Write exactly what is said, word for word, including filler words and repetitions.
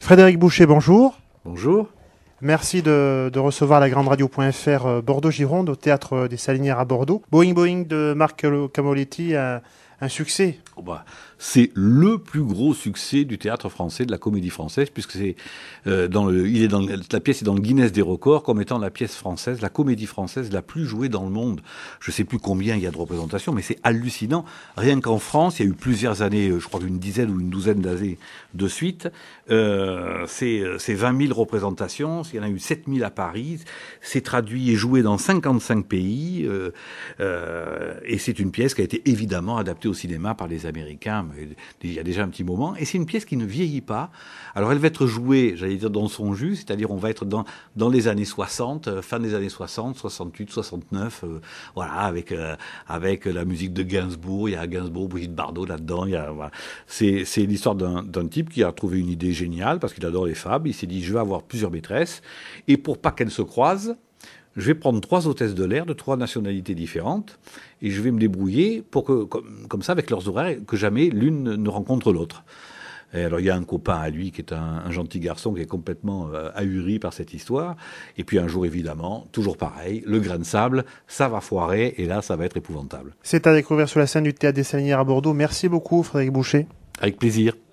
Frédéric Boucher, bonjour. Bonjour. Merci de, de recevoir la grande radio.fr Bordeaux-Gironde au Théâtre des Salinières à Bordeaux. Boing Boing de Marc Camoletti, un, un succès. Oh bah, c'est le plus gros succès du théâtre français, de la comédie française, puisque c'est euh, dans le, il est dans le, la pièce est dans le Guinness des records comme étant la pièce française, la comédie française la plus jouée dans le monde. Je ne sais plus combien il y a de représentations, mais c'est hallucinant. Rien qu'en France, il y a eu plusieurs années, je crois une dizaine ou une douzaine d'années de suite, euh, c'est, c'est vingt mille représentations, il y en a eu sept mille à Paris, c'est traduit et joué dans cinquante-cinq pays, euh, euh, et c'est une pièce qui a été évidemment adaptée au cinéma par les Américains, mais il y a déjà un petit moment, et c'est une pièce qui ne vieillit pas. Alors elle va être jouée, j'allais dire, dans son jus, c'est-à-dire on va être dans, dans les années soixante, fin des années soixante, soixante-huit, soixante-neuf, euh, voilà, avec, euh, avec la musique de Gainsbourg, il y a Gainsbourg, Brigitte Bardot là-dedans, il y a, voilà. c'est, c'est l'histoire d'un, d'un type qui a trouvé une idée géniale, parce qu'il adore les fables, il s'est dit, je vais avoir plusieurs maîtresses, et pour pas qu'elles se croisent, je vais prendre trois hôtesses de l'air de trois nationalités différentes et je vais me débrouiller pour que, comme, comme ça, avec leurs horaires, que jamais l'une ne rencontre l'autre. Et alors il y a un copain à lui qui est un, un gentil garçon qui est complètement euh, ahuri par cette histoire. Et puis un jour, évidemment, toujours pareil, le grain de sable, ça va foirer et là, ça va être épouvantable. C'est à découvrir sur la scène du Théâtre des Salinières à Bordeaux. Merci beaucoup, Frédéric Boucher. Avec plaisir.